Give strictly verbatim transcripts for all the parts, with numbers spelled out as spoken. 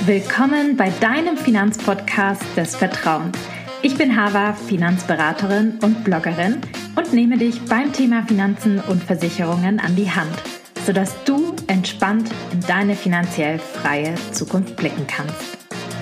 Willkommen bei deinem Finanzpodcast des Vertrauens. Ich bin Hava, Finanzberaterin und Bloggerin und nehme dich beim Thema Finanzen und Versicherungen an die Hand, sodass du entspannt in deine finanziell freie Zukunft blicken kannst.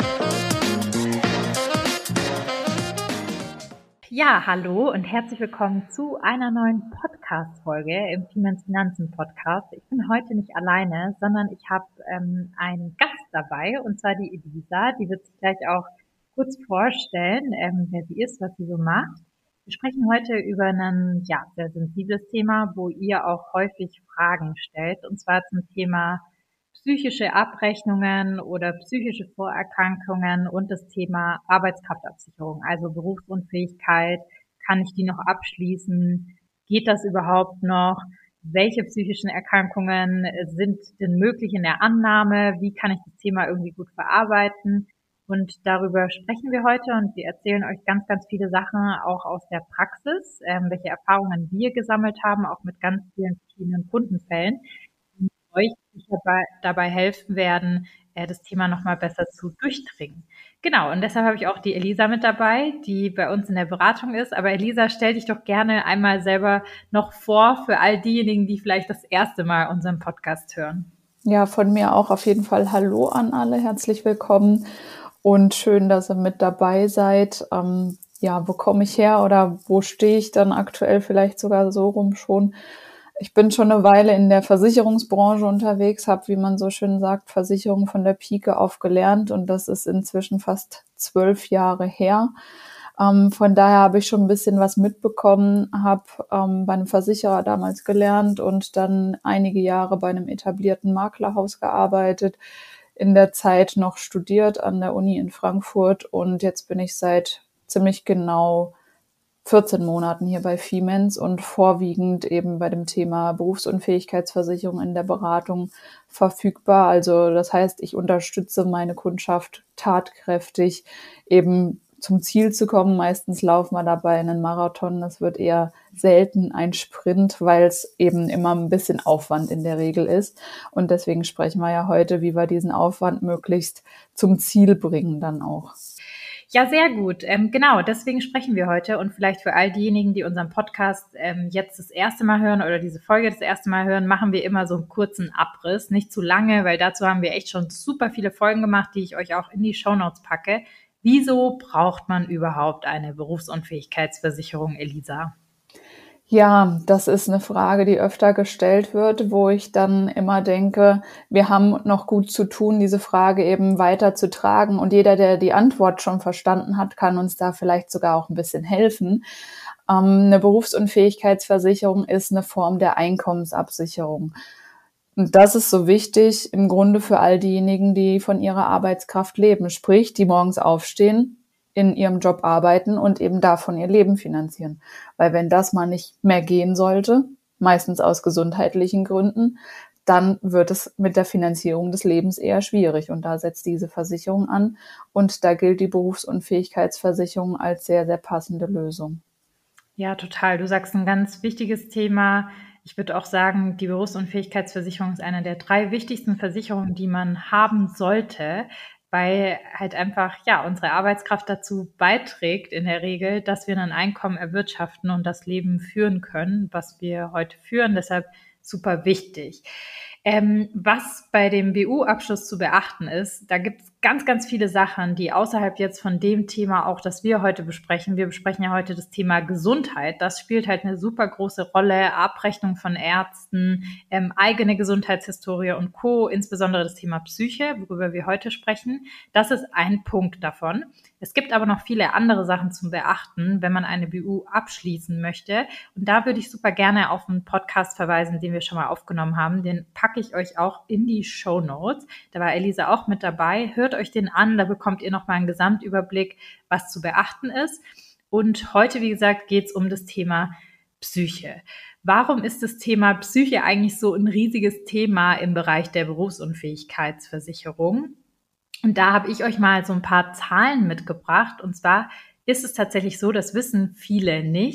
Ja, hallo und herzlich willkommen zu einer neuen Podcast-Folge im Finanzen-Podcast. Ich bin heute nicht alleine, sondern ich habe ähm, einen Gast dabei, und zwar die Elisa. Die wird sich gleich auch kurz vorstellen, ähm, wer sie ist, was sie so macht. Wir sprechen heute über ein ja, sehr sensibles Thema, wo ihr auch häufig Fragen stellt, und zwar zum Thema psychische Abrechnungen oder psychische Vorerkrankungen und das Thema Arbeitskraftabsicherung, also Berufsunfähigkeit. Kann ich die noch abschließen? Geht das überhaupt noch? Welche psychischen Erkrankungen sind denn möglich in der Annahme? Wie kann ich das Thema irgendwie gut verarbeiten? Und darüber sprechen wir heute, und wir erzählen euch ganz, ganz viele Sachen auch aus der Praxis, ähm, welche Erfahrungen wir gesammelt haben, auch mit ganz vielen verschiedenen Kundenfällen, die euch sicher dabei helfen werden, das Thema nochmal besser zu durchdringen. Genau, und deshalb habe ich auch die Elisa mit dabei, die bei uns in der Beratung ist. Aber Elisa, stell dich doch gerne einmal selber noch vor für all diejenigen, die vielleicht das erste Mal unseren Podcast hören. Ja, von mir auch auf jeden Fall Hallo an alle, herzlich willkommen und schön, dass ihr mit dabei seid. Ähm, ja, wo komme ich her oder wo stehe ich dann aktuell vielleicht sogar so rum schon? Ich bin schon eine Weile in der Versicherungsbranche unterwegs, habe, wie man so schön sagt, Versicherung von der Pike auf gelernt, und das ist inzwischen fast zwölf Jahre her. Ähm, von daher habe ich schon ein bisschen was mitbekommen, habe ähm, bei einem Versicherer damals gelernt und dann einige Jahre bei einem etablierten Maklerhaus gearbeitet, in der Zeit noch studiert an der Uni in Frankfurt, und jetzt bin ich seit ziemlich genau vierzehn Monaten hier bei Fiemens und vorwiegend eben bei dem Thema Berufsunfähigkeitsversicherung in der Beratung verfügbar. Also das heißt, ich unterstütze meine Kundschaft tatkräftig, eben zum Ziel zu kommen. Meistens laufen wir dabei einen Marathon. Das wird eher selten ein Sprint, weil es eben immer ein bisschen Aufwand in der Regel ist. Und deswegen sprechen wir ja heute, wie wir diesen Aufwand möglichst zum Ziel bringen dann auch. Ja, sehr gut. Ähm, genau, deswegen sprechen wir heute, und vielleicht für all diejenigen, die unseren Podcast ähm, jetzt das erste Mal hören oder diese Folge das erste Mal hören, machen wir immer so einen kurzen Abriss, nicht zu lange, weil dazu haben wir echt schon super viele Folgen gemacht, die ich euch auch in die Shownotes packe. Wieso braucht man überhaupt eine Berufsunfähigkeitsversicherung, Elisa? Ja, das ist eine Frage, die öfter gestellt wird, wo ich dann immer denke, wir haben noch gut zu tun, diese Frage eben weiter zu tragen. Und jeder, der die Antwort schon verstanden hat, kann uns da vielleicht sogar auch ein bisschen helfen. Ähm, eine Berufsunfähigkeitsversicherung ist eine Form der Einkommensabsicherung. Und das ist so wichtig im Grunde für all diejenigen, die von ihrer Arbeitskraft leben, sprich, die morgens aufstehen, in ihrem Job arbeiten und eben davon ihr Leben finanzieren. Weil wenn das mal nicht mehr gehen sollte, meistens aus gesundheitlichen Gründen, dann wird es mit der Finanzierung des Lebens eher schwierig. Und da setzt diese Versicherung an. Und da gilt die Berufsunfähigkeitsversicherung als sehr, sehr passende Lösung. Ja, total. Du sagst ein ganz wichtiges Thema. Ich würde auch sagen, die Berufsunfähigkeitsversicherung ist eine der drei wichtigsten Versicherungen, die man haben sollte, weil halt einfach, ja, unsere Arbeitskraft dazu beiträgt in der Regel, dass wir ein Einkommen erwirtschaften und das Leben führen können, was wir heute führen. Deshalb super wichtig. Ähm, was bei dem B U-Abschluss zu beachten ist, da gibt es ganz, ganz viele Sachen, die außerhalb jetzt von dem Thema auch, das wir heute besprechen. Wir besprechen ja heute das Thema Gesundheit. Das spielt halt eine super große Rolle. Abrechnung von Ärzten, ähm, eigene Gesundheitshistorie und Co., insbesondere das Thema Psyche, worüber wir heute sprechen. Das ist ein Punkt davon. Es gibt aber noch viele andere Sachen zum Beachten, wenn man eine B U abschließen möchte. Und da würde ich super gerne auf einen Podcast verweisen, den wir schon mal aufgenommen haben. Den packe ich euch auch in die Shownotes. Da war Elisa auch mit dabei. Hört euch den an, da bekommt ihr nochmal einen Gesamtüberblick, was zu beachten ist. Und heute, wie gesagt, geht es um das Thema Psyche. Warum ist das Thema Psyche eigentlich so ein riesiges Thema im Bereich der Berufsunfähigkeitsversicherung? Und da habe ich euch mal so ein paar Zahlen mitgebracht. Und zwar ist es tatsächlich so, das wissen viele nicht,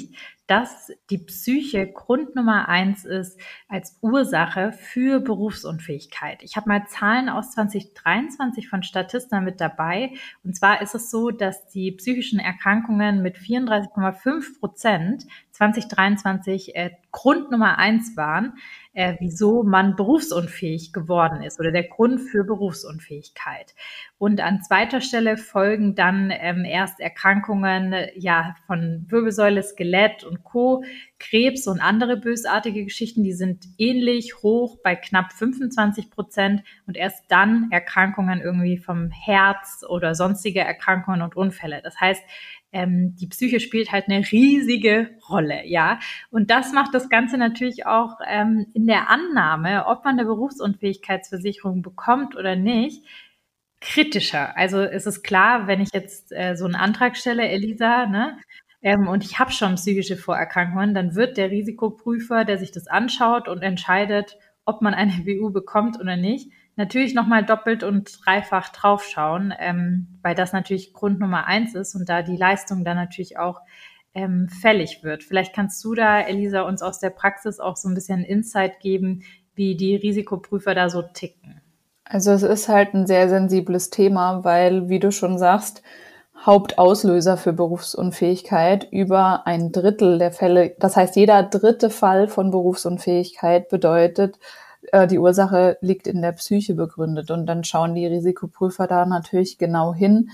dass die Psyche Grund Nummer eins ist als Ursache für Berufsunfähigkeit. Ich habe mal Zahlen aus zwanzig dreiundzwanzig von Statista mit dabei. Und zwar ist es so, dass die psychischen Erkrankungen mit vierunddreißig Komma fünf Prozent zwanzig dreiundzwanzig äh, Grund Nummer eins waren, äh, wieso man berufsunfähig geworden ist oder der Grund für Berufsunfähigkeit. Und an zweiter Stelle folgen dann ähm, erst Erkrankungen ja von Wirbelsäule, Skelett und Co., Krebs und andere bösartige Geschichten, die sind ähnlich hoch bei knapp fünfundzwanzig Prozent und erst dann Erkrankungen irgendwie vom Herz oder sonstige Erkrankungen und Unfälle. Das heißt, ähm, die Psyche spielt halt eine riesige Rolle, ja. Und das macht das Ganze natürlich auch ähm, in der Annahme, ob man eine Berufsunfähigkeitsversicherung bekommt oder nicht, kritischer. Also es ist klar, wenn ich jetzt äh, so einen Antrag stelle, Elisa, ne, ähm, und ich habe schon psychische Vorerkrankungen, dann wird der Risikoprüfer, der sich das anschaut und entscheidet, ob man eine W U bekommt oder nicht, natürlich nochmal doppelt und dreifach draufschauen, ähm, weil das natürlich Grund Nummer eins ist und da die Leistung dann natürlich auch ähm, fällig wird. Vielleicht kannst du da, Elisa, uns aus der Praxis auch so ein bisschen Insight geben, wie die Risikoprüfer da so ticken. Also es ist halt ein sehr sensibles Thema, weil, wie du schon sagst, Hauptauslöser für Berufsunfähigkeit über ein Drittel der Fälle, das heißt, jeder dritte Fall von Berufsunfähigkeit bedeutet, die Ursache liegt in der Psyche begründet. Und dann schauen die Risikoprüfer da natürlich genau hin.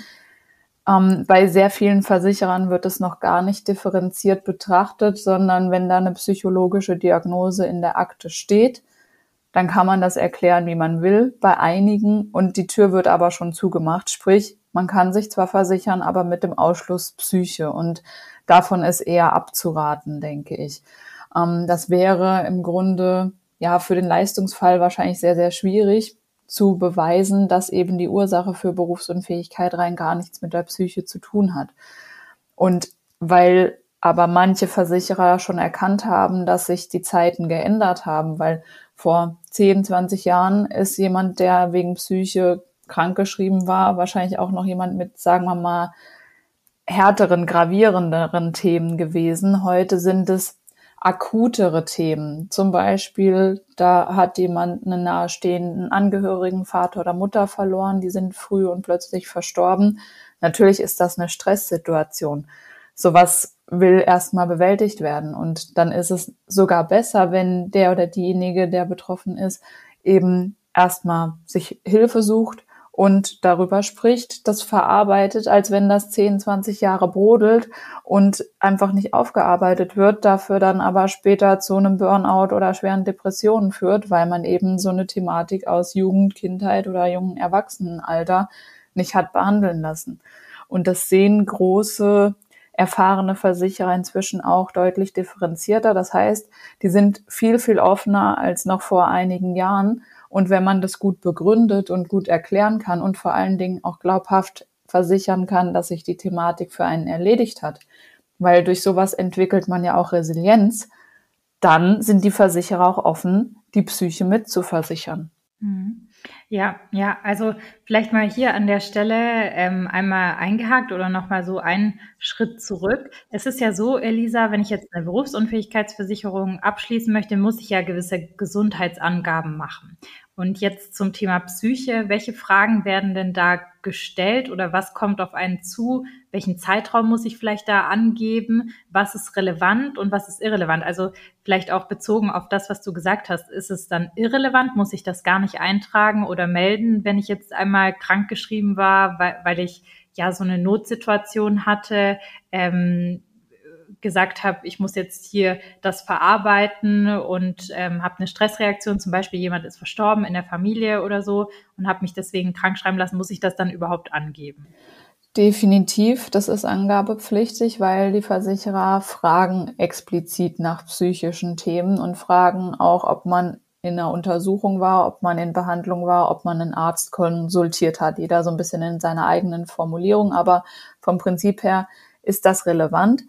Ähm, bei sehr vielen Versicherern wird es noch gar nicht differenziert betrachtet, sondern wenn da eine psychologische Diagnose in der Akte steht, dann kann man das erklären, wie man will, bei einigen. Und die Tür wird aber schon zugemacht. Sprich, man kann sich zwar versichern, aber mit dem Ausschluss Psyche. Und davon ist eher abzuraten, denke ich. Ähm, das wäre im Grunde ja für den Leistungsfall wahrscheinlich sehr, sehr schwierig zu beweisen, dass eben die Ursache für Berufsunfähigkeit rein gar nichts mit der Psyche zu tun hat. Und weil aber manche Versicherer schon erkannt haben, dass sich die Zeiten geändert haben, weil vor zehn, zwanzig Jahren ist jemand, der wegen Psyche krankgeschrieben war, wahrscheinlich auch noch jemand mit, sagen wir mal, härteren, gravierenderen Themen gewesen. Heute sind es akutere Themen. Zum Beispiel, da hat jemand einen nahestehenden Angehörigen, Vater oder Mutter verloren, die sind früh und plötzlich verstorben. Natürlich ist das eine Stresssituation. Sowas will erstmal bewältigt werden. Und dann ist es sogar besser, wenn der oder diejenige, der betroffen ist, eben erstmal sich Hilfe sucht und darüber spricht, das verarbeitet, als wenn das zehn, zwanzig Jahre brodelt und einfach nicht aufgearbeitet wird, dafür dann aber später zu einem Burnout oder schweren Depressionen führt, weil man eben so eine Thematik aus Jugend, Kindheit oder jungen Erwachsenenalter nicht hat behandeln lassen. Und das sehen große, erfahrene Versicherer inzwischen auch deutlich differenzierter. Das heißt, die sind viel, viel offener als noch vor einigen Jahren. Und wenn man das gut begründet und gut erklären kann und vor allen Dingen auch glaubhaft versichern kann, dass sich die Thematik für einen erledigt hat, weil durch sowas entwickelt man ja auch Resilienz, dann sind die Versicherer auch offen, die Psyche mitzuversichern. Ja, ja, also vielleicht mal hier an der Stelle ähm, einmal eingehakt oder nochmal so einen Schritt zurück. Es ist ja so, Elisa, wenn ich jetzt eine Berufsunfähigkeitsversicherung abschließen möchte, muss ich ja gewisse Gesundheitsangaben machen. Und jetzt zum Thema Psyche. Welche Fragen werden denn da gestellt oder was kommt auf einen zu? Welchen Zeitraum muss ich vielleicht da angeben? Was ist relevant und was ist irrelevant? Also vielleicht auch bezogen auf das, was du gesagt hast. Ist es dann irrelevant? Muss ich das gar nicht eintragen oder melden, wenn ich jetzt einmal krankgeschrieben war, weil, weil ich ja so eine Notsituation hatte, ähm, gesagt habe, ich muss jetzt hier das verarbeiten und ähm, habe eine Stressreaktion, zum Beispiel jemand ist verstorben in der Familie oder so und habe mich deswegen krank schreiben lassen, muss ich das dann überhaupt angeben? Definitiv, das ist angabepflichtig, weil die Versicherer fragen explizit nach psychischen Themen und fragen auch, ob man in einer Untersuchung war, ob man in Behandlung war, ob man einen Arzt konsultiert hat. Jeder so ein bisschen in seiner eigenen Formulierung, aber vom Prinzip her ist das relevant.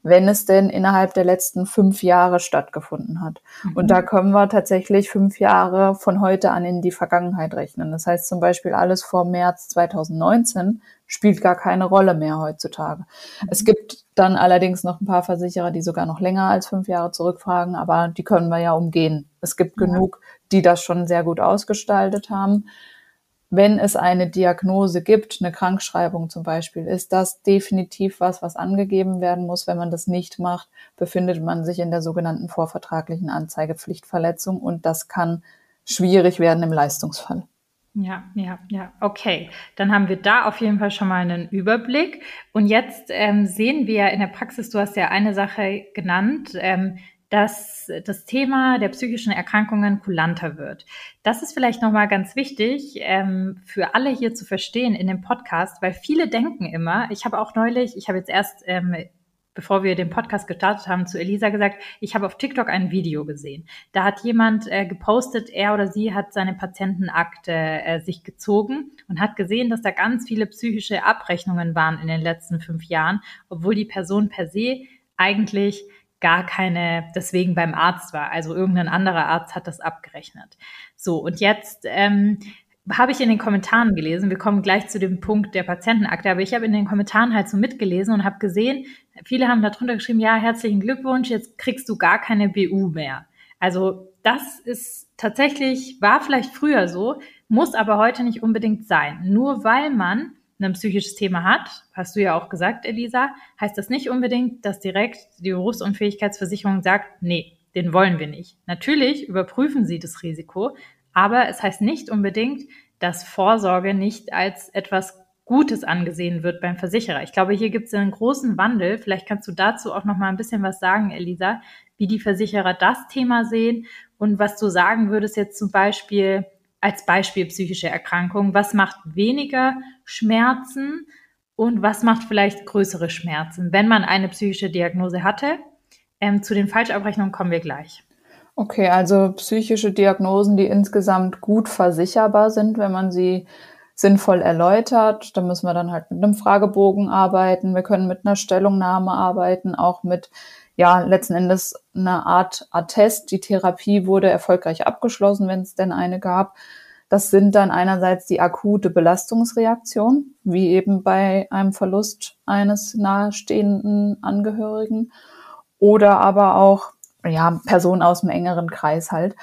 wenn es denn innerhalb der letzten fünf Jahre stattgefunden hat. Mhm. Und da können wir tatsächlich fünf Jahre von heute an in die Vergangenheit rechnen. Das heißt zum Beispiel alles vor März zweitausendneunzehn spielt gar keine Rolle mehr heutzutage. Mhm. Es gibt dann allerdings noch ein paar Versicherer, die sogar noch länger als fünf Jahre zurückfragen, aber die können wir ja umgehen. Es gibt ja genug, die das schon sehr gut ausgestaltet haben. Wenn es eine Diagnose gibt, eine Krankschreibung zum Beispiel, ist das definitiv was, was angegeben werden muss. Wenn man das nicht macht, befindet man sich in der sogenannten vorvertraglichen Anzeigepflichtverletzung und das kann schwierig werden im Leistungsfall. Ja, ja, ja, okay. Dann haben wir da auf jeden Fall schon mal einen Überblick. Und jetzt ähm, sehen wir in der Praxis, du hast ja eine Sache genannt, ähm, dass das Thema der psychischen Erkrankungen kulanter wird. Das ist vielleicht nochmal ganz wichtig ähm, für alle hier zu verstehen in dem Podcast, weil viele denken immer, ich habe auch neulich, ich habe jetzt erst, ähm, bevor wir den Podcast gestartet haben, zu Elisa gesagt, ich habe auf TikTok ein Video gesehen. Da hat jemand äh, gepostet, er oder sie hat seine Patientenakte äh, sich gezogen und hat gesehen, dass da ganz viele psychische Abrechnungen waren in den letzten fünf Jahren, obwohl die Person per se eigentlich gar keine, deswegen beim Arzt war. Also irgendein anderer Arzt hat das abgerechnet. So, und jetzt ähm, habe ich in den Kommentaren gelesen, wir kommen gleich zu dem Punkt der Patientenakte, aber ich habe in den Kommentaren halt so mitgelesen und habe gesehen, viele haben darunter geschrieben, ja, herzlichen Glückwunsch, jetzt kriegst du gar keine B U mehr. Also das ist tatsächlich, war vielleicht früher so, muss aber heute nicht unbedingt sein. Nur weil man ein psychisches Thema hat, hast du ja auch gesagt, Elisa, heißt das nicht unbedingt, dass direkt die Berufsunfähigkeitsversicherung sagt, nee, den wollen wir nicht. Natürlich überprüfen sie das Risiko, aber es heißt nicht unbedingt, dass Vorsorge nicht als etwas Gutes angesehen wird beim Versicherer. Ich glaube, hier gibt es einen großen Wandel. Vielleicht kannst du dazu auch noch mal ein bisschen was sagen, Elisa, wie die Versicherer das Thema sehen und was du sagen würdest jetzt zum Beispiel als Beispiel psychische Erkrankung. Was macht weniger Schmerzen und was macht vielleicht größere Schmerzen, wenn man eine psychische Diagnose hatte? Ähm, zu den Falschabrechnungen kommen wir gleich. Okay, also psychische Diagnosen, die insgesamt gut versicherbar sind, wenn man sie sinnvoll erläutert. Da müssen wir dann halt mit einem Fragebogen arbeiten. Wir können mit einer Stellungnahme arbeiten, auch mit, ja, letzten Endes eine Art Attest. Die Therapie wurde erfolgreich abgeschlossen, wenn es denn eine gab. Das sind dann einerseits die akute Belastungsreaktion, wie eben bei einem Verlust eines nahestehenden Angehörigen, oder aber auch ja Personen aus dem engeren Kreis halt.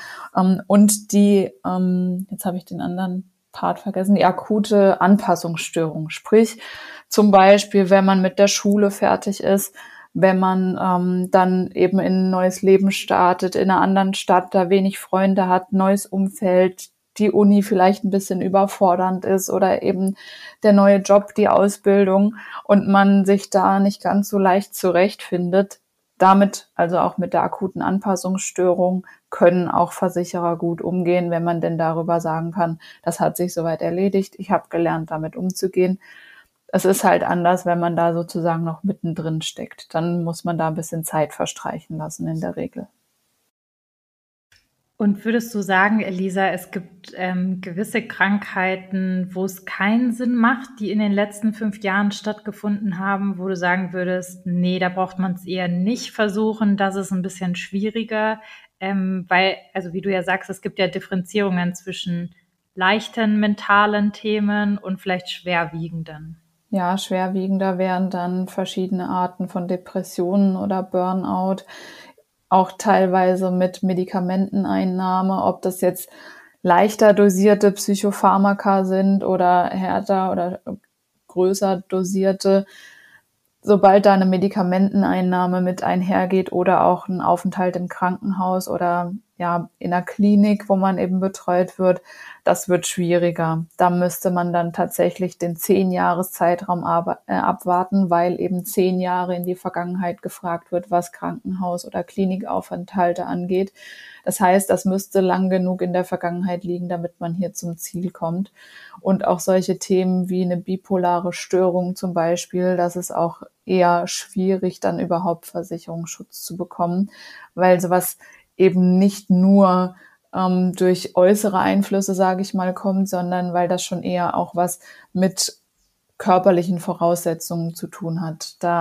Und die, jetzt habe ich den anderen Part vergessen, die akute Anpassungsstörung. Sprich, zum Beispiel, wenn man mit der Schule fertig ist, wenn man ähm, dann eben in ein neues Leben startet, in einer anderen Stadt, da wenig Freunde hat, neues Umfeld, die Uni vielleicht ein bisschen überfordernd ist oder eben der neue Job, die Ausbildung und man sich da nicht ganz so leicht zurechtfindet. Damit, also auch mit der akuten Anpassungsstörung, können auch Versicherer gut umgehen, wenn man denn darüber sagen kann, das hat sich soweit erledigt, ich habe gelernt, damit umzugehen. Es ist halt anders, wenn man da sozusagen noch mittendrin steckt. Dann muss man da ein bisschen Zeit verstreichen lassen in der Regel. Und würdest du sagen, Elisa, es gibt ähm, gewisse Krankheiten, wo es keinen Sinn macht, die in den letzten fünf Jahren stattgefunden haben, wo du sagen würdest, nee, da braucht man es eher nicht versuchen, das ist ein bisschen schwieriger, ähm, weil, also wie du ja sagst, es gibt ja Differenzierungen zwischen leichten mentalen Themen und vielleicht schwerwiegenden. Ja, schwerwiegender wären dann verschiedene Arten von Depressionen oder Burnout, auch teilweise mit Medikamenteneinnahme, ob das jetzt leichter dosierte Psychopharmaka sind oder härter oder größer dosierte. Sobald da eine Medikamenteneinnahme mit einhergeht oder auch ein Aufenthalt im Krankenhaus oder ja in einer Klinik, wo man eben betreut wird, das wird schwieriger. Da müsste man dann tatsächlich den zehn-Jahres-Zeitraum abwarten, weil eben zehn Jahre in die Vergangenheit gefragt wird, was Krankenhaus- oder Klinikaufenthalte angeht. Das heißt, das müsste lang genug in der Vergangenheit liegen, damit man hier zum Ziel kommt. Und auch solche Themen wie eine bipolare Störung zum Beispiel, das ist auch eher schwierig, dann überhaupt Versicherungsschutz zu bekommen, weil sowas eben nicht nur ähm, durch äußere Einflüsse, sage ich mal, kommt, sondern weil das schon eher auch was mit körperlichen Voraussetzungen zu tun hat. Da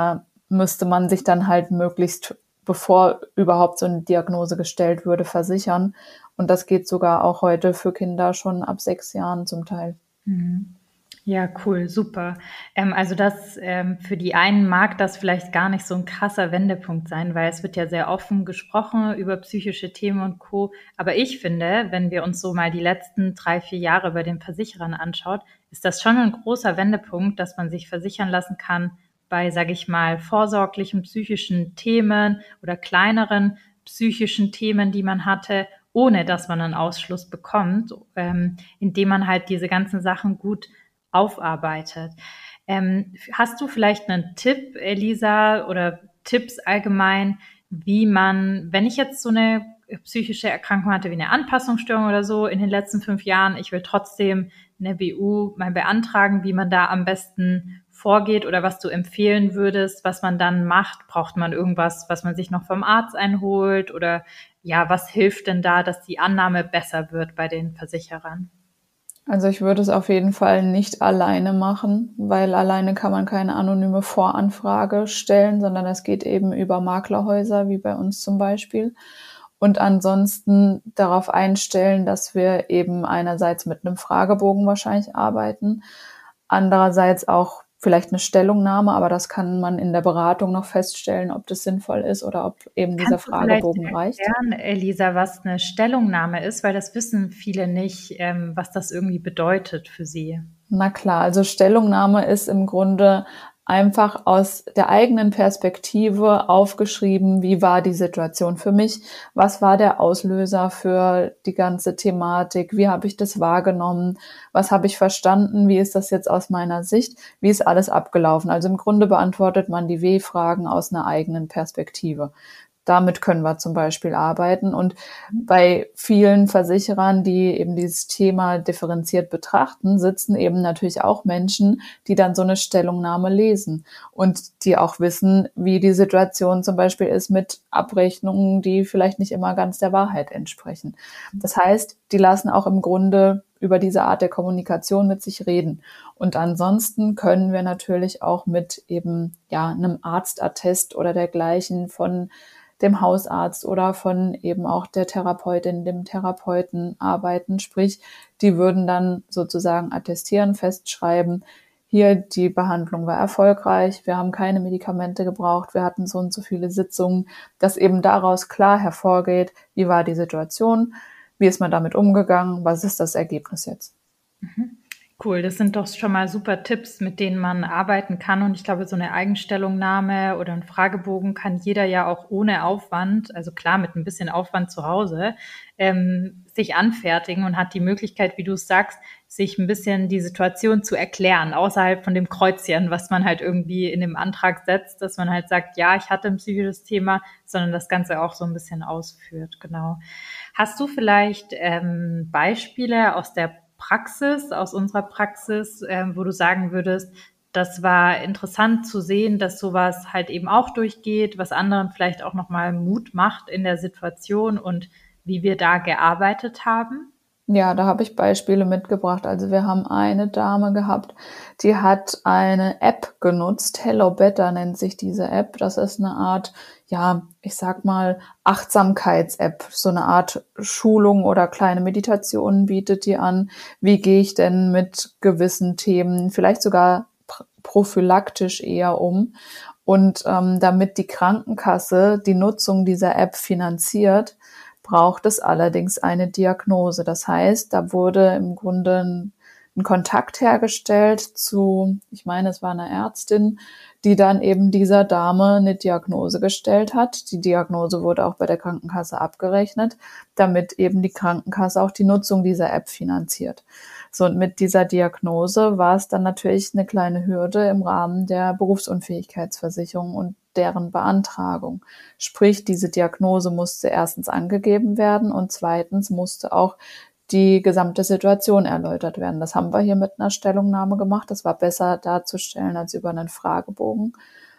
müsste man sich dann halt möglichst, bevor überhaupt so eine Diagnose gestellt würde, versichern. Und das geht sogar auch heute für Kinder schon ab sechs Jahren zum Teil. Mhm. Ja, cool, super. Ähm, also das ähm, für die einen mag das vielleicht gar nicht so ein krasser Wendepunkt sein, weil es wird ja sehr offen gesprochen über psychische Themen und Co. Aber ich finde, wenn wir uns so mal die letzten drei, vier Jahre bei den Versicherern anschaut, ist das schon ein großer Wendepunkt, dass man sich versichern lassen kann bei, sage ich mal, vorsorglichen psychischen Themen oder kleineren psychischen Themen, die man hatte, ohne dass man einen Ausschluss bekommt, ähm, indem man halt diese ganzen Sachen gut aufarbeitet. Ähm, hast du vielleicht einen Tipp, Elisa, oder Tipps allgemein, wie man, wenn ich jetzt so eine psychische Erkrankung hatte, wie eine Anpassungsstörung oder so in den letzten fünf Jahren, ich will trotzdem eine B U mal beantragen, wie man da am besten vorgeht oder was du empfehlen würdest, was man dann macht? Braucht man irgendwas, was man sich noch vom Arzt einholt? Oder ja, was hilft denn da, dass die Annahme besser wird bei den Versicherern? Also ich würde es auf jeden Fall nicht alleine machen, weil alleine kann man keine anonyme Voranfrage stellen, sondern es geht eben über Maklerhäuser, wie bei uns zum Beispiel. Und ansonsten darauf einstellen, dass wir eben einerseits mit einem Fragebogen wahrscheinlich arbeiten, andererseits auch vielleicht eine Stellungnahme, aber das kann man in der Beratung noch feststellen, ob das sinnvoll ist oder ob eben dieser Kannst du vielleicht Fragebogen reicht. erklären, Elisa, was eine Stellungnahme ist? Weil das wissen viele nicht, ähm, was das irgendwie bedeutet für sie. Na klar, also Stellungnahme ist im Grunde einfach aus der eigenen Perspektive aufgeschrieben, wie war die Situation für mich, was war der Auslöser für die ganze Thematik, wie habe ich das wahrgenommen, was habe ich verstanden, wie ist das jetzt aus meiner Sicht, wie ist alles abgelaufen. Also im Grunde beantwortet man die W-Fragen aus einer eigenen Perspektive. Damit können wir zum Beispiel arbeiten. Und bei vielen Versicherern, die eben dieses Thema differenziert betrachten, sitzen eben natürlich auch Menschen, die dann so eine Stellungnahme lesen und die auch wissen, wie die Situation zum Beispiel ist mit Abrechnungen, die vielleicht nicht immer ganz der Wahrheit entsprechen. Das heißt, die lassen auch im Grunde über diese Art der Kommunikation mit sich reden. Und ansonsten können wir natürlich auch mit eben ja einem Arztattest oder dergleichen von dem Hausarzt oder von eben auch der Therapeutin, dem Therapeuten arbeiten. Sprich, die würden dann sozusagen attestieren, festschreiben, hier die Behandlung war erfolgreich, wir haben keine Medikamente gebraucht, wir hatten so und so viele Sitzungen, dass eben daraus klar hervorgeht, wie war die Situation, wie ist man damit umgegangen, was ist das Ergebnis jetzt. Mhm. Cool, das sind doch schon mal super Tipps, mit denen man arbeiten kann. Und ich glaube, so eine Eigenstellungnahme oder ein Fragebogen kann jeder ja auch ohne Aufwand, also klar mit ein bisschen Aufwand zu Hause, ähm, sich anfertigen und hat die Möglichkeit, wie du es sagst, sich ein bisschen die Situation zu erklären, außerhalb von dem Kreuzchen, was man halt irgendwie in dem Antrag setzt, dass man halt sagt, ja, ich hatte ein psychisches Thema, sondern das Ganze auch so ein bisschen ausführt. Genau. Hast du vielleicht ähm, Beispiele aus der Praxis, aus unserer Praxis, ähm, wo du sagen würdest, das war interessant zu sehen, dass sowas halt eben auch durchgeht, was anderen vielleicht auch nochmal Mut macht in der Situation und wie wir da gearbeitet haben? Ja, da habe ich Beispiele mitgebracht. Also wir haben eine Dame gehabt, die hat eine App genutzt. Hello Better nennt sich diese App. Das ist eine Art, ja, ich sag mal, Achtsamkeits-App. So eine Art Schulung oder kleine Meditationen bietet die an. Wie gehe ich denn mit gewissen Themen, vielleicht sogar prophylaktisch eher um? Und ähm, damit die Krankenkasse die Nutzung dieser App finanziert, braucht es allerdings eine Diagnose. Das heißt, da wurde im Grunde ein, ein Kontakt hergestellt zu, ich meine, es war eine Ärztin, die dann eben dieser Dame eine Diagnose gestellt hat. Die Diagnose wurde auch bei der Krankenkasse abgerechnet, damit eben die Krankenkasse auch die Nutzung dieser App finanziert. So, und mit dieser Diagnose war es dann natürlich eine kleine Hürde im Rahmen der Berufsunfähigkeitsversicherung und deren Beantragung. Sprich, diese Diagnose musste erstens angegeben werden und zweitens musste auch die gesamte Situation erläutert werden. Das haben wir hier mit einer Stellungnahme gemacht. Das war besser darzustellen als über einen Fragebogen.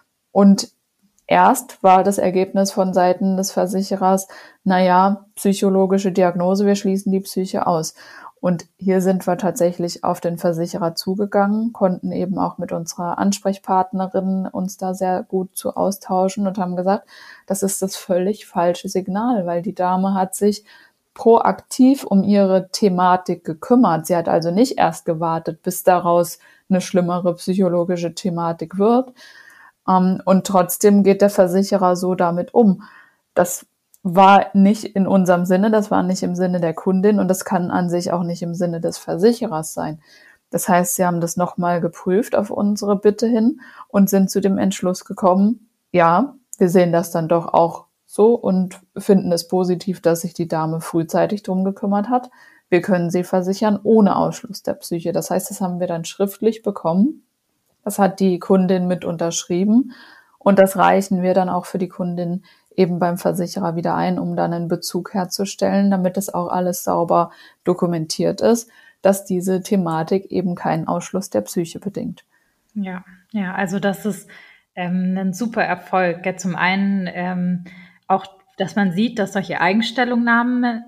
Und erst war das Ergebnis von Seiten des Versicherers, naja, psychologische Diagnose, wir schließen die Psyche aus. Und hier sind wir tatsächlich auf den Versicherer zugegangen, konnten eben auch mit unserer Ansprechpartnerin uns da sehr gut zu austauschen und haben gesagt, das ist das völlig falsche Signal, weil die Dame hat sich proaktiv um ihre Thematik gekümmert. Sie hat also nicht erst gewartet, bis daraus eine schlimmere psychologische Thematik wird. Und trotzdem geht der Versicherer so damit um. Das war nicht in unserem Sinne, das war nicht im Sinne der Kundin und das kann an sich auch nicht im Sinne des Versicherers sein. Das heißt, sie haben das nochmal geprüft auf unsere Bitte hin und sind zu dem Entschluss gekommen, ja, wir sehen das dann doch auch so und finden es positiv, dass sich die Dame frühzeitig drum gekümmert hat. Wir können sie versichern ohne Ausschluss der Psyche. Das heißt, das haben wir dann schriftlich bekommen. Das hat die Kundin mit unterschrieben und das reichen wir dann auch für die Kundin eben beim Versicherer wieder ein, um dann einen Bezug herzustellen, damit es auch alles sauber dokumentiert ist, dass diese Thematik eben keinen Ausschluss der Psyche bedingt. Ja, ja, also das ist ähm, ein super Erfolg. Ja, zum einen ähm, auch, dass man sieht, dass solche Eigenstellungnahmen,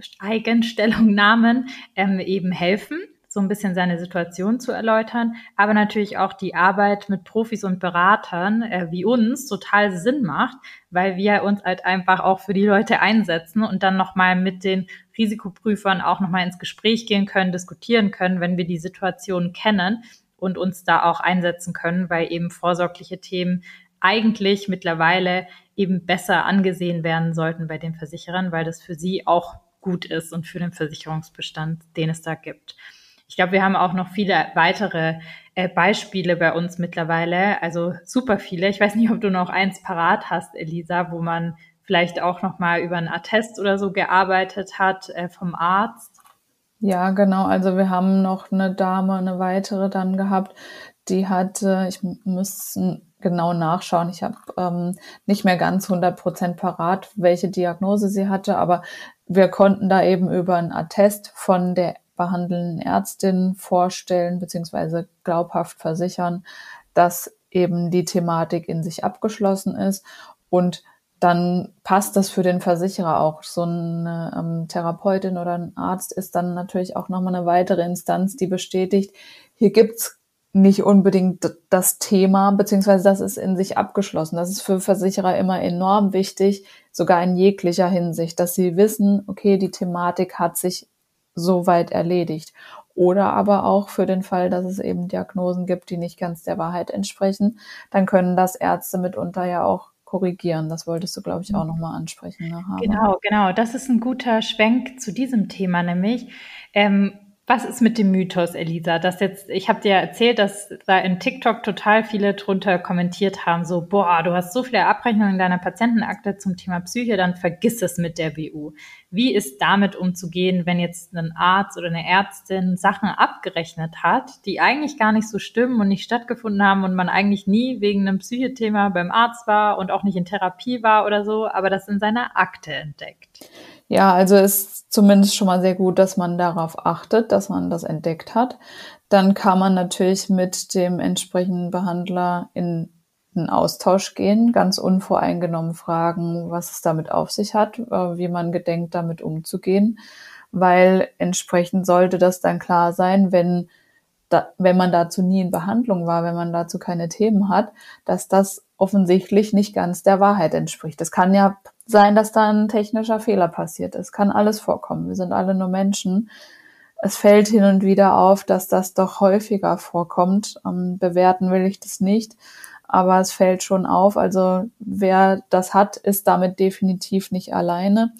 Eigenstellungnahmen ähm, eben helfen, so ein bisschen seine Situation zu erläutern, aber natürlich auch die Arbeit mit Profis und Beratern äh, wie uns total Sinn macht, weil wir uns halt einfach auch für die Leute einsetzen und dann nochmal mit den Risikoprüfern auch nochmal ins Gespräch gehen können, diskutieren können, wenn wir die Situation kennen und uns da auch einsetzen können, weil eben vorsorgliche Themen eigentlich mittlerweile eben besser angesehen werden sollten bei den Versicherern, weil das für sie auch gut ist und für den Versicherungsbestand, den es da gibt. Ich glaube, wir haben auch noch viele weitere äh, Beispiele bei uns mittlerweile, also super viele. Ich weiß nicht, ob du noch eins parat hast, Elisa, wo man vielleicht auch noch mal über einen Attest oder so gearbeitet hat äh, vom Arzt. Ja, genau. Also wir haben noch eine Dame, eine weitere dann gehabt, die hatte, ich müsste genau nachschauen, ich habe ähm, nicht mehr ganz hundert Prozent parat, welche Diagnose sie hatte, aber wir konnten da eben über einen Attest von der behandelnden Ärztin vorstellen, beziehungsweise glaubhaft versichern, dass eben die Thematik in sich abgeschlossen ist und dann passt das für den Versicherer auch. So eine ähm, Therapeutin oder ein Arzt ist dann natürlich auch nochmal eine weitere Instanz, die bestätigt, hier gibt's nicht unbedingt das Thema, beziehungsweise das ist in sich abgeschlossen. Das ist für Versicherer immer enorm wichtig, sogar in jeglicher Hinsicht, dass sie wissen, okay, die Thematik hat sich soweit erledigt. Oder aber auch für den Fall, dass es eben Diagnosen gibt, die nicht ganz der Wahrheit entsprechen, dann können das Ärzte mitunter ja auch korrigieren. Das wolltest du, glaube ich, auch nochmal ansprechen, ne, Hare? Genau, genau. Das ist ein guter Schwenk zu diesem Thema nämlich. Ähm, was ist mit dem Mythos, Elisa? Das jetzt, ich habe dir erzählt, dass da in TikTok total viele drunter kommentiert haben, so, boah, du hast so viele Abrechnungen in deiner Patientenakte zum Thema Psyche, dann vergiss es mit der B U. Wie ist damit umzugehen, wenn jetzt ein Arzt oder eine Ärztin Sachen abgerechnet hat, die eigentlich gar nicht so stimmen und nicht stattgefunden haben und man eigentlich nie wegen einem Psychethema beim Arzt war und auch nicht in Therapie war oder so, aber das in seiner Akte entdeckt? Ja, also ist zumindest schon mal sehr gut, dass man darauf achtet, dass man das entdeckt hat. Dann kann man natürlich mit dem entsprechenden Behandler in einen Austausch gehen, ganz unvoreingenommen fragen, was es damit auf sich hat, wie man gedenkt, damit umzugehen, weil entsprechend sollte das dann klar sein, wenn da, wenn man dazu nie in Behandlung war, wenn man dazu keine Themen hat, dass das offensichtlich nicht ganz der Wahrheit entspricht. Es kann ja sein, dass da ein technischer Fehler passiert ist. Kann alles vorkommen. Wir sind alle nur Menschen. Es fällt hin und wieder auf, dass das doch häufiger vorkommt. Ähm, bewerten will ich das nicht, aber es fällt schon auf. Also wer das hat, ist damit definitiv nicht alleine.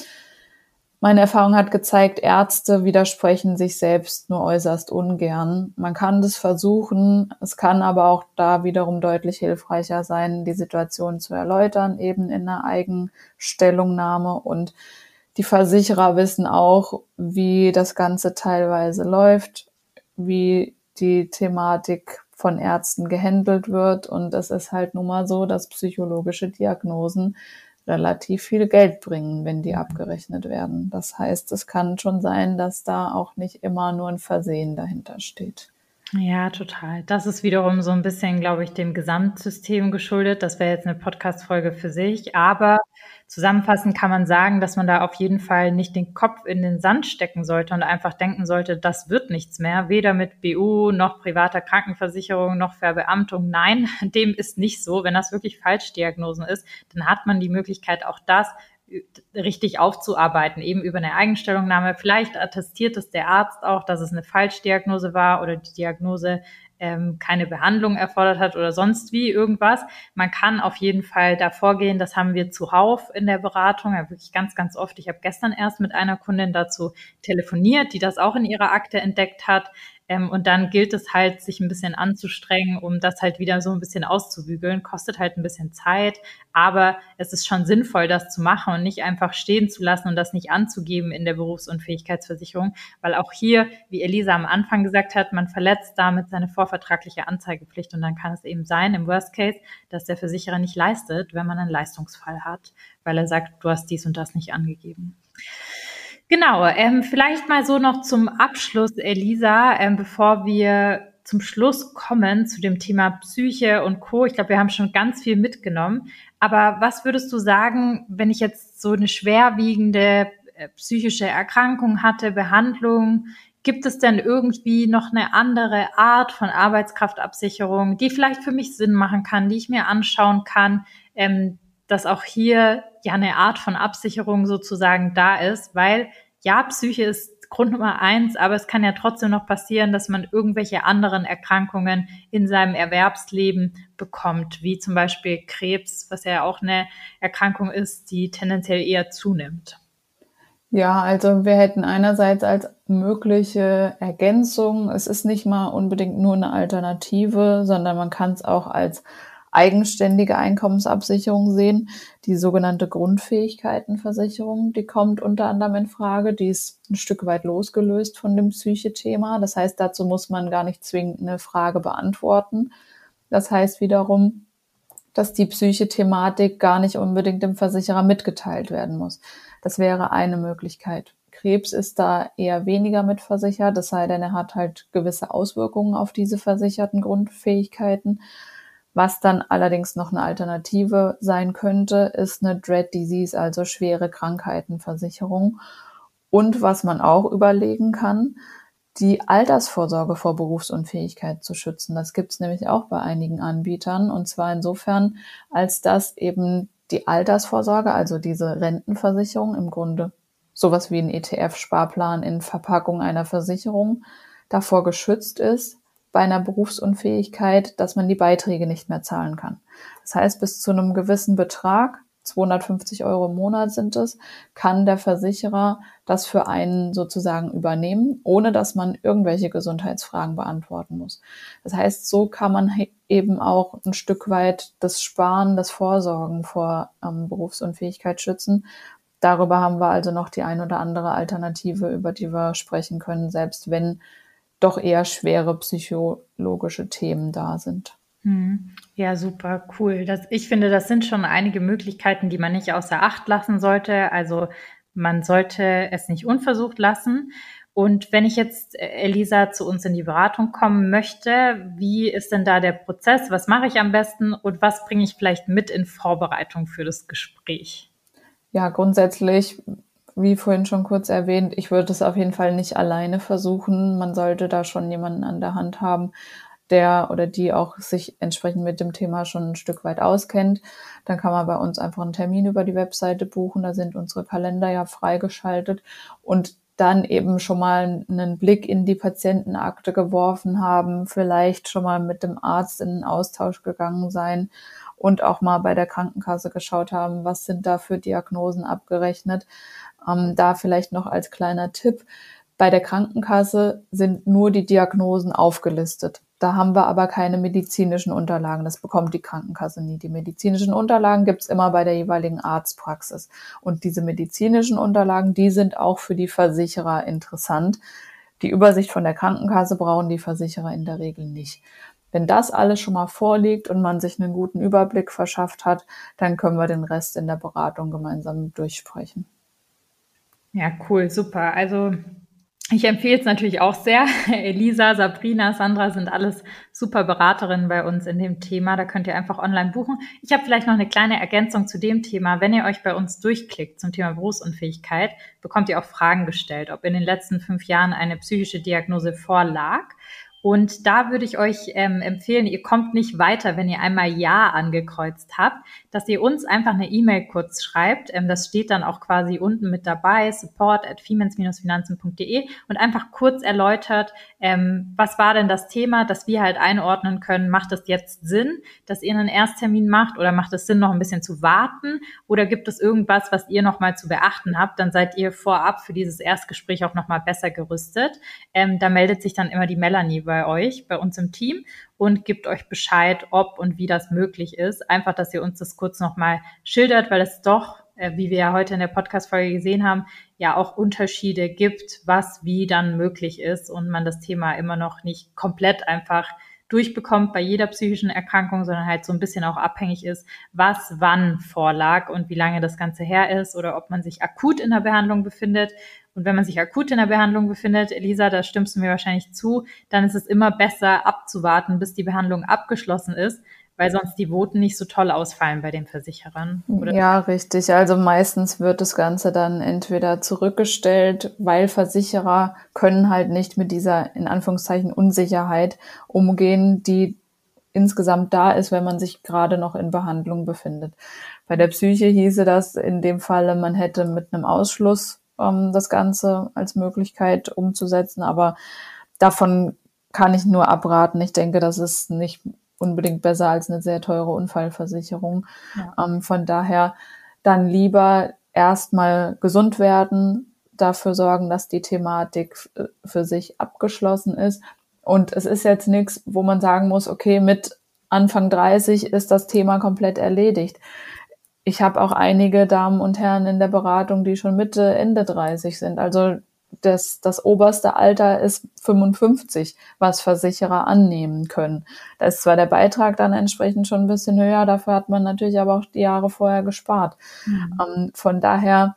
Meine Erfahrung hat gezeigt, Ärzte widersprechen sich selbst nur äußerst ungern. Man kann das versuchen, es kann aber auch da wiederum deutlich hilfreicher sein, die Situation zu erläutern, eben in einer Eigenstellungnahme. Und die Versicherer wissen auch, wie das Ganze teilweise läuft, wie die Thematik von Ärzten gehandelt wird. Und es ist halt nun mal so, dass psychologische Diagnosen relativ viel Geld bringen, wenn die abgerechnet werden. Das heißt, es kann schon sein, dass da auch nicht immer nur ein Versehen dahinter steht. Ja, total. Das ist wiederum so ein bisschen, glaube ich, dem Gesamtsystem geschuldet. Das wäre jetzt eine Podcast-Folge für sich. Aber zusammenfassend kann man sagen, dass man da auf jeden Fall nicht den Kopf in den Sand stecken sollte und einfach denken sollte, das wird nichts mehr, weder mit B U noch privater Krankenversicherung noch Verbeamtung. Nein, dem ist nicht so. Wenn das wirklich Falschdiagnosen ist, dann hat man die Möglichkeit, auch das richtig aufzuarbeiten, eben über eine Eigenstellungnahme. Vielleicht attestiert es der Arzt auch, dass es eine Falschdiagnose war oder die Diagnose ähm, keine Behandlung erfordert hat oder sonst wie irgendwas. Man kann auf jeden Fall da vorgehen. Das haben wir zuhauf in der Beratung, ja wirklich ganz, ganz oft. Ich habe gestern erst mit einer Kundin dazu telefoniert, die das auch in ihrer Akte entdeckt hat. Ähm, und dann gilt es halt, sich ein bisschen anzustrengen, um das halt wieder so ein bisschen auszubügeln. Kostet halt ein bisschen Zeit, aber es ist schon sinnvoll, das zu machen und nicht einfach stehen zu lassen und das nicht anzugeben in der Berufsunfähigkeitsversicherung, weil auch hier, wie Elisa am Anfang gesagt hat, man verletzt damit seine vorvertragliche Anzeigepflicht und dann kann es eben sein, im Worst Case, dass der Versicherer nicht leistet, wenn man einen Leistungsfall hat, weil er sagt, du hast dies und das nicht angegeben. Genau, ähm, vielleicht mal so noch zum Abschluss, Elisa, ähm, bevor wir zum Schluss kommen zu dem Thema Psyche und Co. Ich glaube, wir haben schon ganz viel mitgenommen. Aber was würdest du sagen, wenn ich jetzt so eine schwerwiegende äh, psychische Erkrankung hatte, Behandlung, gibt es denn irgendwie noch eine andere Art von Arbeitskraftabsicherung, die vielleicht für mich Sinn machen kann, die ich mir anschauen kann, ähm, dass auch hier ja eine Art von Absicherung sozusagen da ist, weil ja, Psyche ist Grund Nummer eins, aber es kann ja trotzdem noch passieren, dass man irgendwelche anderen Erkrankungen in seinem Erwerbsleben bekommt, wie zum Beispiel Krebs, was ja auch eine Erkrankung ist, die tendenziell eher zunimmt. Ja, also wir hätten einerseits als mögliche Ergänzung, es ist nicht mal unbedingt nur eine Alternative, sondern man kann es auch als eigenständige Einkommensabsicherung sehen, die sogenannte Grundfähigkeitenversicherung, die kommt unter anderem in Frage, die ist ein Stück weit losgelöst von dem Psyche-Thema. Das heißt, dazu muss man gar nicht zwingend eine Frage beantworten. Das heißt wiederum, dass die Psyche-Thematik gar nicht unbedingt dem Versicherer mitgeteilt werden muss. Das wäre eine Möglichkeit. Krebs ist da eher weniger mit versichert, es sei denn, er hat halt gewisse Auswirkungen auf diese versicherten Grundfähigkeiten. Was dann allerdings noch eine Alternative sein könnte, ist eine Dread Disease, also schwere Krankheitenversicherung. Und was man auch überlegen kann, die Altersvorsorge vor Berufsunfähigkeit zu schützen. Das gibt es nämlich auch bei einigen Anbietern. Und zwar insofern, als dass eben die Altersvorsorge, also diese Rentenversicherung, im Grunde sowas wie ein E T F-Sparplan in Verpackung einer Versicherung, davor geschützt ist, bei einer Berufsunfähigkeit, dass man die Beiträge nicht mehr zahlen kann. Das heißt, bis zu einem gewissen Betrag, zweihundertfünfzig Euro im Monat sind es, kann der Versicherer das für einen sozusagen übernehmen, ohne dass man irgendwelche Gesundheitsfragen beantworten muss. Das heißt, so kann man eben auch ein Stück weit das Sparen, das Vorsorgen vor ähm, Berufsunfähigkeit schützen. Darüber haben wir also noch die ein oder andere Alternative, über die wir sprechen können, selbst wenn doch eher schwere psychologische Themen da sind. Ja, super, cool. Das, ich finde, das sind schon einige Möglichkeiten, die man nicht außer Acht lassen sollte. Also man sollte es nicht unversucht lassen. Und wenn ich jetzt, Elisa, zu uns in die Beratung kommen möchte, wie ist denn da der Prozess? Was mache ich am besten und was bringe ich vielleicht mit in Vorbereitung für das Gespräch? Ja, grundsätzlich, wie vorhin schon kurz erwähnt, ich würde es auf jeden Fall nicht alleine versuchen. Man sollte da schon jemanden an der Hand haben, der oder die auch sich entsprechend mit dem Thema schon ein Stück weit auskennt. Dann kann man bei uns einfach einen Termin über die Webseite buchen. Da sind unsere Kalender ja freigeschaltet und dann eben schon mal einen Blick in die Patientenakte geworfen haben, vielleicht schon mal mit dem Arzt in den Austausch gegangen sein und auch mal bei der Krankenkasse geschaut haben, was sind da für Diagnosen abgerechnet. Ähm, da vielleicht noch als kleiner Tipp: Bei der Krankenkasse sind nur die Diagnosen aufgelistet. Da haben wir aber keine medizinischen Unterlagen. Das bekommt die Krankenkasse nie. Die medizinischen Unterlagen gibt's immer bei der jeweiligen Arztpraxis. Und diese medizinischen Unterlagen, die sind auch für die Versicherer interessant. Die Übersicht von der Krankenkasse brauchen die Versicherer in der Regel nicht. Wenn das alles schon mal vorliegt und man sich einen guten Überblick verschafft hat, dann können wir den Rest in der Beratung gemeinsam durchsprechen. Ja, cool, super. Also Ich empfehle es natürlich auch sehr. Elisa, Sabrina, Sandra sind alles super Beraterinnen bei uns in dem Thema. Da könnt ihr einfach online buchen. Ich habe vielleicht noch eine kleine Ergänzung zu dem Thema. Wenn ihr euch bei uns durchklickt zum Thema Berufsunfähigkeit, bekommt ihr auch Fragen gestellt, ob in den letzten fünf Jahren eine psychische Diagnose vorlag. Und da würde ich euch ähm, empfehlen, ihr kommt nicht weiter, wenn ihr einmal Ja angekreuzt habt, dass ihr uns einfach eine E-Mail kurz schreibt. Ähm, das steht dann auch quasi unten mit dabei, support at femens finanzen punkt de, und einfach kurz erläutert, ähm, was war denn das Thema, dass wir halt einordnen können, macht es jetzt Sinn, dass ihr einen Ersttermin macht, oder macht es Sinn, noch ein bisschen zu warten, oder gibt es irgendwas, was ihr nochmal zu beachten habt, dann seid ihr vorab für dieses Erstgespräch auch nochmal besser gerüstet. Ähm, da meldet sich dann immer die Melanie bei euch, bei uns im Team, und gibt euch Bescheid, ob und wie das möglich ist. Einfach, dass ihr uns das kurz nochmal schildert, weil es doch, äh, wie wir ja heute in der Podcast-Folge gesehen haben, ja auch Unterschiede gibt, was wie dann möglich ist, und man das Thema immer noch nicht komplett einfach durchbekommt bei jeder psychischen Erkrankung, sondern halt so ein bisschen auch abhängig ist, was wann vorlag und wie lange das Ganze her ist, oder ob man sich akut in der Behandlung befindet. Und wenn man sich akut in der Behandlung befindet, Elisa, da stimmst du mir wahrscheinlich zu, dann ist es immer besser abzuwarten, bis die Behandlung abgeschlossen ist, weil sonst die Voten nicht so toll ausfallen bei den Versicherern. Oder? Ja, richtig. Also meistens wird das Ganze dann entweder zurückgestellt, weil Versicherer können halt nicht mit dieser, in Anführungszeichen, Unsicherheit umgehen, die insgesamt da ist, wenn man sich gerade noch in Behandlung befindet. Bei der Psyche hieße das in dem Falle, man hätte mit einem Ausschluss ähm, das Ganze als Möglichkeit umzusetzen, aber davon kann ich nur abraten. Ich denke, das ist nicht unbedingt besser als eine sehr teure Unfallversicherung. Ja. Ähm, von daher dann lieber erstmal gesund werden, dafür sorgen, dass die Thematik f- für sich abgeschlossen ist. Und es ist jetzt nichts, wo man sagen muss, okay, mit Anfang dreißig ist das Thema komplett erledigt. Ich habe auch einige Damen und Herren in der Beratung, die schon Mitte, Ende dreißig sind. Also das, das oberste Alter ist fünfundfünfzig, was Versicherer annehmen können. Da ist zwar der Beitrag dann entsprechend schon ein bisschen höher, dafür hat man natürlich aber auch die Jahre vorher gespart. Mhm. Ähm, von daher,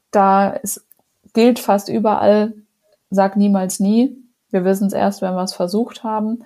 da ist, gilt fast überall, sag niemals nie. Wir wissen es erst, wenn wir es versucht haben.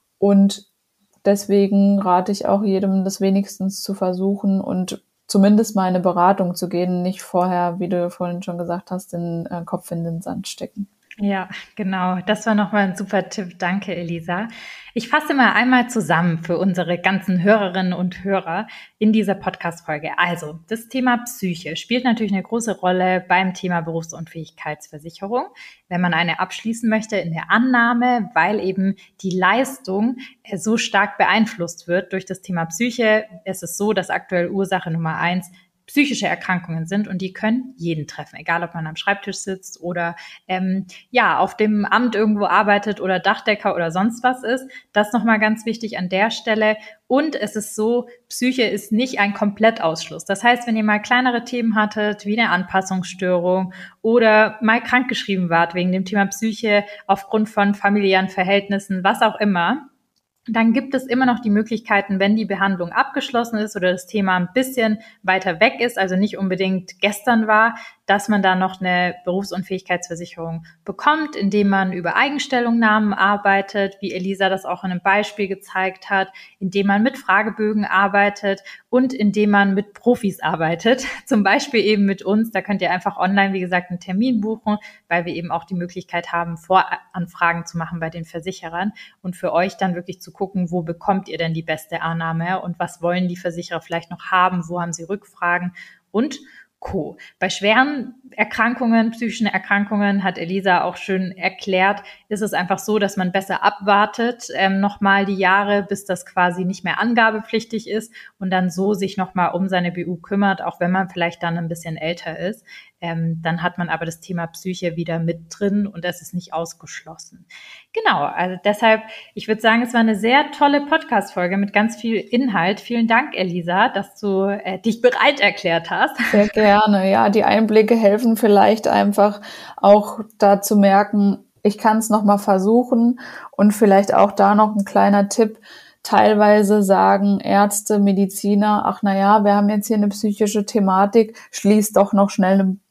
Und deswegen rate ich auch jedem, das wenigstens zu versuchen und zumindest mal eine Beratung zu gehen, nicht vorher, wie du vorhin schon gesagt hast, den äh, Kopf in den Sand stecken. Ja, genau. Das war nochmal ein super Tipp. Danke, Elisa. Ich fasse mal einmal zusammen für unsere ganzen Hörerinnen und Hörer in dieser Podcast-Folge. Also, das Thema Psyche spielt natürlich eine große Rolle beim Thema Berufsunfähigkeitsversicherung, wenn man eine abschließen möchte in der Annahme, weil eben die Leistung so stark beeinflusst wird durch das Thema Psyche. Es ist so, dass aktuell Ursache Nummer eins psychische Erkrankungen sind, und die können jeden treffen, egal ob man am Schreibtisch sitzt oder ähm, ja auf dem Amt irgendwo arbeitet oder Dachdecker oder sonst was ist. Das nochmal ganz wichtig an der Stelle. Und es ist so, Psyche ist nicht ein Komplettausschluss. Das heißt, wenn ihr mal kleinere Themen hattet, wie eine Anpassungsstörung oder mal krankgeschrieben wart wegen dem Thema Psyche aufgrund von familiären Verhältnissen, was auch immer, dann gibt es immer noch die Möglichkeiten, wenn die Behandlung abgeschlossen ist oder das Thema ein bisschen weiter weg ist, also nicht unbedingt gestern war, dass man da noch eine Berufsunfähigkeitsversicherung bekommt, indem man über Eigenstellungnahmen arbeitet, wie Elisa das auch in einem Beispiel gezeigt hat, indem man mit Fragebögen arbeitet und indem man mit Profis arbeitet, zum Beispiel eben mit uns. Da könnt ihr einfach online, wie gesagt, einen Termin buchen, weil wir eben auch die Möglichkeit haben, Voranfragen zu machen bei den Versicherern und für euch dann wirklich zu gucken, wo bekommt ihr denn die beste Annahme und was wollen die Versicherer vielleicht noch haben, wo haben sie Rückfragen und Co. Bei schweren Erkrankungen, psychischen Erkrankungen, hat Elisa auch schön erklärt, ist es einfach so, dass man besser abwartet, ähm, nochmal die Jahre, bis das quasi nicht mehr angabepflichtig ist und dann so sich nochmal um seine B U kümmert, auch wenn man vielleicht dann ein bisschen älter ist. Ähm, dann hat man aber das Thema Psyche wieder mit drin und das ist nicht ausgeschlossen. Genau, also deshalb, ich würde sagen, es war eine sehr tolle Podcast-Folge mit ganz viel Inhalt. Vielen Dank, Elisa, dass du äh, dich bereit erklärt hast. Sehr gerne, ja, die Einblicke helfen vielleicht einfach auch da zu merken, ich kann es nochmal versuchen und vielleicht auch da noch ein kleiner Tipp. Teilweise sagen Ärzte, Mediziner, ach na ja, wir haben jetzt hier eine psychische Thematik, schließt doch noch schnell eine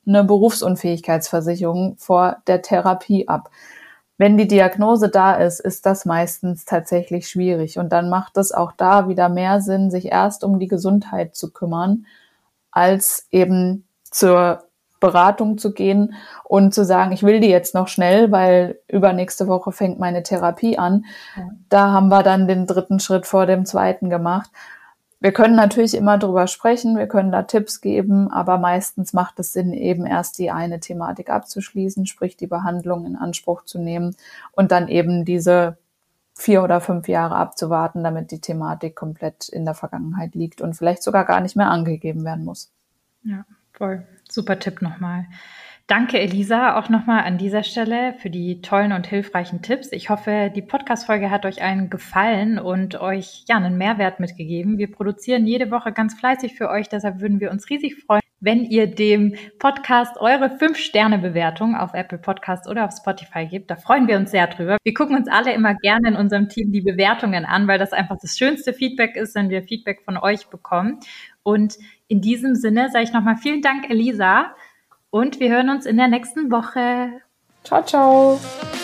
eine Berufsunfähigkeitsversicherung vor der Therapie ab. Wenn die Diagnose da ist, ist das meistens tatsächlich schwierig. Und dann macht es auch da wieder mehr Sinn, sich erst um die Gesundheit zu kümmern, als eben zur Beratung zu gehen und zu sagen, ich will die jetzt noch schnell, weil übernächste Woche fängt meine Therapie an. Ja. Da haben wir dann den dritten Schritt vor dem zweiten gemacht. Wir können natürlich immer drüber sprechen, wir können da Tipps geben, aber meistens macht es Sinn, eben erst die eine Thematik abzuschließen, sprich die Behandlung in Anspruch zu nehmen und dann eben diese vier oder fünf Jahre abzuwarten, damit die Thematik komplett in der Vergangenheit liegt und vielleicht sogar gar nicht mehr angegeben werden muss. Ja, voll. Super Tipp nochmal. Danke, Elisa, auch nochmal an dieser Stelle für die tollen und hilfreichen Tipps. Ich hoffe, die Podcast-Folge hat euch allen gefallen und euch ja einen Mehrwert mitgegeben. Wir produzieren jede Woche ganz fleißig für euch, deshalb würden wir uns riesig freuen, wenn ihr dem Podcast eure fünf Sterne Bewertung auf Apple Podcasts oder auf Spotify gebt. Da freuen wir uns sehr drüber. Wir gucken uns alle immer gerne in unserem Team die Bewertungen an, weil das einfach das schönste Feedback ist, wenn wir Feedback von euch bekommen. Und in diesem Sinne sage ich nochmal vielen Dank, Elisa. Und wir hören uns in der nächsten Woche. Ciao, ciao.